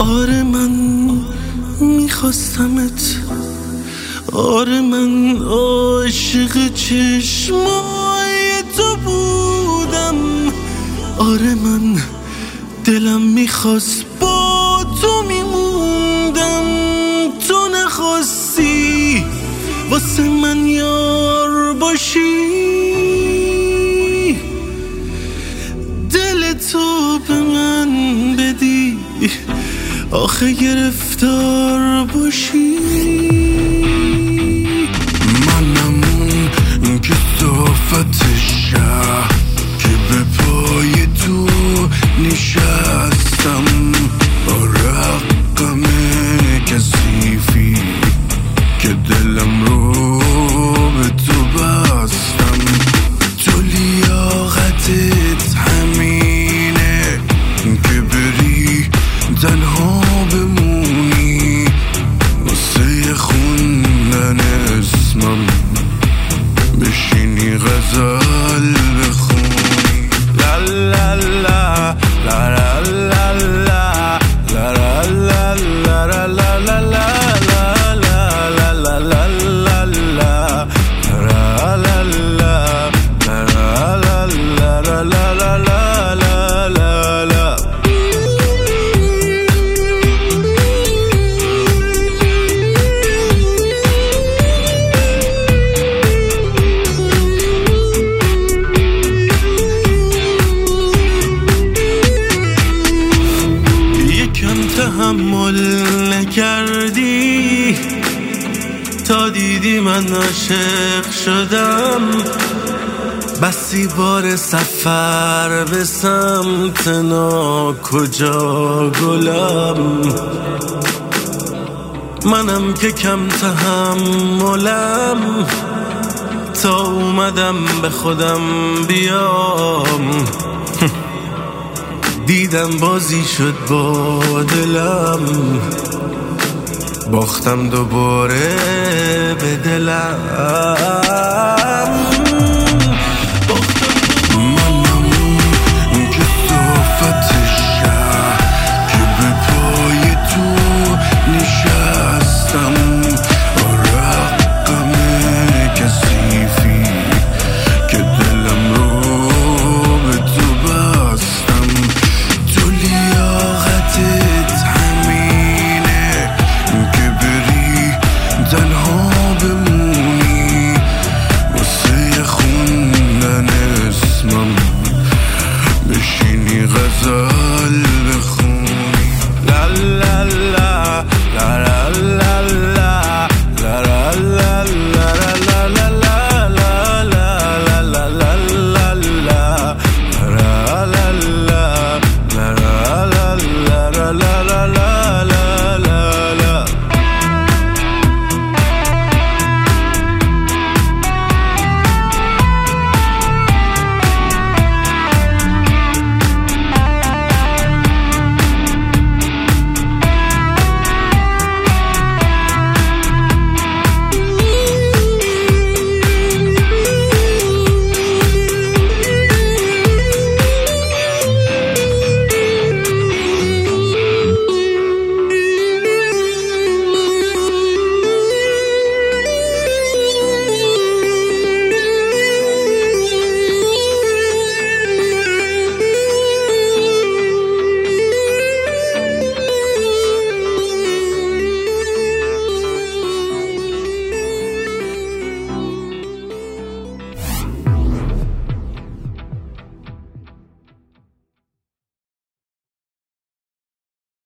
آره من میخواستمت، آره من عاشق چشمای تو بودم، آره من دلم میخواست با تو میموندم، تو نخواستی واسه من یار باشی، دل تو به من بدی آخه گرفتار باشی. منم اون کثافت شهر که به پای تو نشستم، با رقم کثیفی که دلم رو به تو بستم. تو لیاقتت همینه که بری تنها بمونی، واسه خوندن اسمم بشینی غزل بخونی. لا لا لا لا لا لا لا لا لا لا لا لا تحمل نکردی تا دیدی من عاشق شدم، بسی بار سفر به سمت ناکجا گلم، منم که کم تحملم تا اومدم به خودم بیام، دیدم بازی شد با دلم، باختم دوباره به دلم.